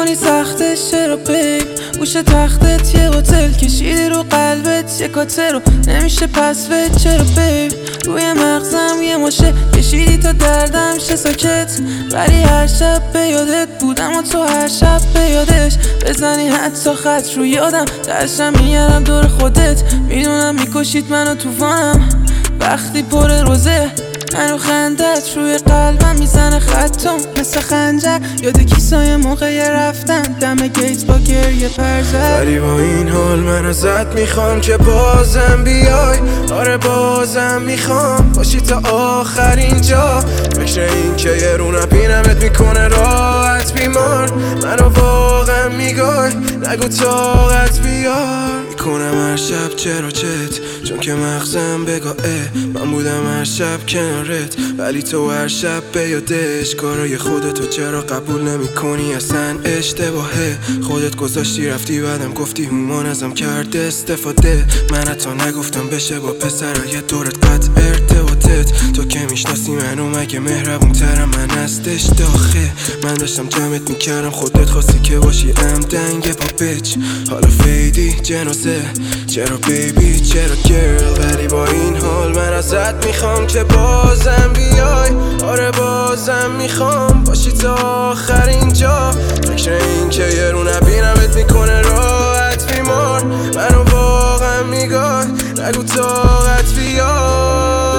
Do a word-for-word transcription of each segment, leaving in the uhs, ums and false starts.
میکنی سختش چرا بیب؟ گوش تختت یه هتل کشیدی رو قلبت یه کاتر رو نمیشه پس وید چرا بیب؟ روی مغزم یه ماشه کشیدی تا دردم شه ساکت، ولی هر شب به یادت بودم و تو هر شب به یادش بزنی حتی خط رو یادم درشم میگردم دور خودت، میدونم میکشید منو توفانم وقتی پر روزه منو خندت روی قلبم میزنه خطم مثل خنجر، یاد کیسای موقع رفتن دم گیت با گریه پرزد. ولی با این حال من ازت میخوام که بازم بیای، آره بازم میخوام باشی تا آخرین جا. فکر این که یه رو نبینمت میکنه راحت بیمار، منو واقعا میگای نگو طاقت بیار. میکنم هر شب چرا چت چون که مغزم بگاه من بودم هر شب کنارت، ولی تو هر شب به یادش کارای خودتو چرا قبول نمی کنی؟ اصلا اشتباهه، خودت گذاشتی رفتی بعدم گفتی هومان ازم کرده استفاده. من حتی نگفتم بشه با پسرای دورت قطع ارتباطت، تو که میشناسی منو مگه مهربون ترم من هستش داخه. من داشتم جمعت میکردم خودت خواستی که باشی ام دنگ با بیچ، حالا فیدی جنازه چرا بیبی چرا گرل. ولی با این حال من ازت میخوام که بازم بیای، آره بازم میخوام باشی تا آخرین جا. فکر این که یه رو نبینمت میکنه راحت بیمار، منو واقعا میگای نگو طاقت بیار.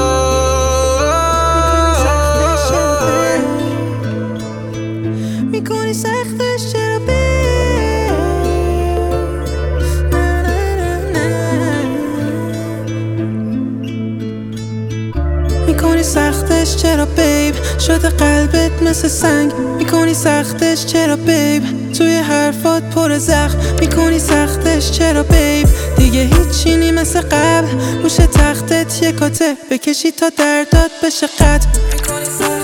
میکنی سختش چرا بیب؟ میکنی سختش چرا بیب؟ شده قلبت مثل سنگ. میکنی سختش چرا بیب؟ توی حرفات پر زخم. میکنی سختش چرا بیب؟ دیگه هیچی نی مثل قبل، روش تختت یه کاته بکشی تا دردات بشه قطع.